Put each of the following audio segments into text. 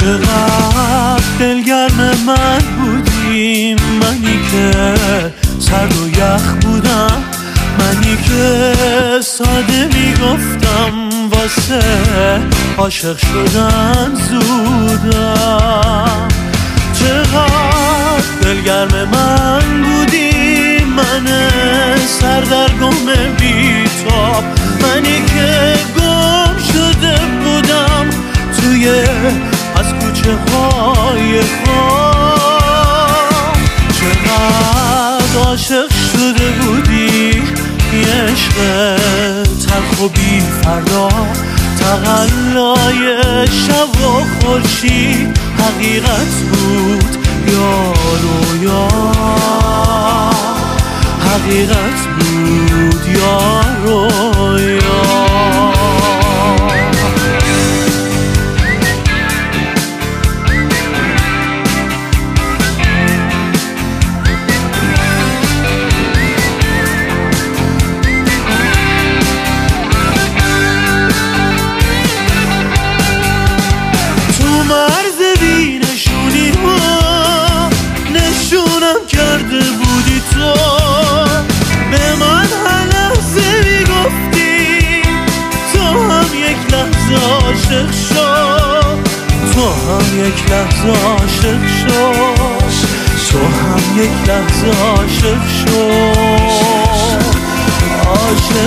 چقدر دلگرم من بودی، منی که سرد و یخ بودم، منی که ساده میگفتم واسه عاشق شدن زودم. چقدر دلگرم من بودی، من سردرگم بیتاب، منی که گم شده بودم توی از کوچه های خواب. چقدر عاشق شده بودی، یه عشق تلخ و بی فردا، تقلای شب و خورشید حقیقت بود یا رویا، حقیقت بود یا رویا. کرده بودی تو به من هر لحظه میگفتی تو هم یک لحظه عاشق شد، تو هم یک لحظه عاشق شد، تو هم یک لحظه عاشق شد، عاشق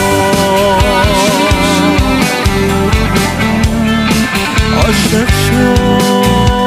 شد، عاشق شد.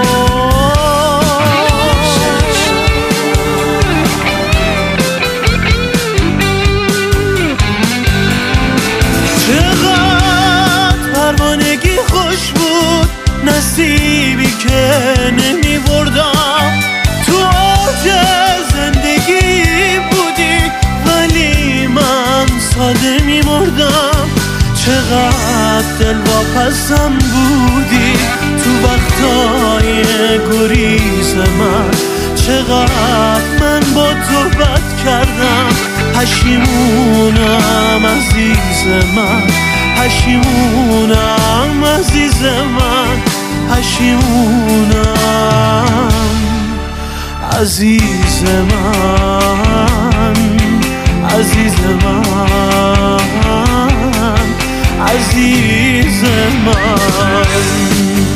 پروانگی خوش بود، نصیبی که نمی بردم، تو اوج زندگی بودی ولی من ساده می مردم. چقدر دلواپسم بودی تو وقتای گریز من، چقدر من با تو بد کردم، پشیمونم عزیز من، پشیمونم عزیز من، پشیمونم عزیز من، عزیز من، عزیز من.